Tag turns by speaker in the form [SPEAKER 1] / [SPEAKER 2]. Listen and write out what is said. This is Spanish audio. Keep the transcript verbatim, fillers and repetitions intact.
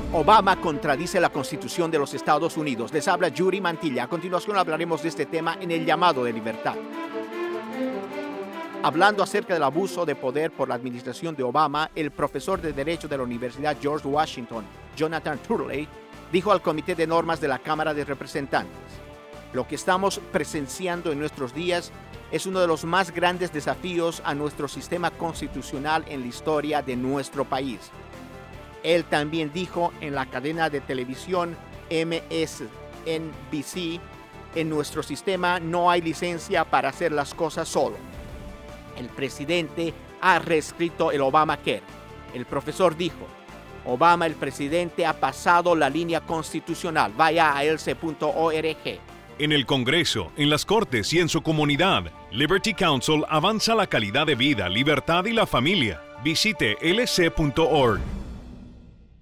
[SPEAKER 1] Obama contradice la Constitución de los Estados Unidos. Les habla Yuri Mantilla. A continuación hablaremos de este tema en el llamado de libertad. Hablando acerca del abuso de poder por la administración de Obama, el profesor de Derecho de la Universidad George Washington, Jonathan Turley, dijo al Comité de Normas de la Cámara de Representantes: lo que estamos presenciando en nuestros días es uno de los más grandes desafíos a nuestro sistema constitucional en la historia de nuestro país. Él también dijo en la cadena de televisión M S N B C: en nuestro sistema no hay licencia para hacer las cosas solo. El presidente ha reescrito el Obamacare. El profesor dijo: Obama, el presidente, ha pasado la línea constitucional. Vaya a else punto org.
[SPEAKER 2] En el Congreso, en las Cortes y en su comunidad, Liberty Counsel avanza la calidad de vida, libertad y la familia. Visite L C punto org.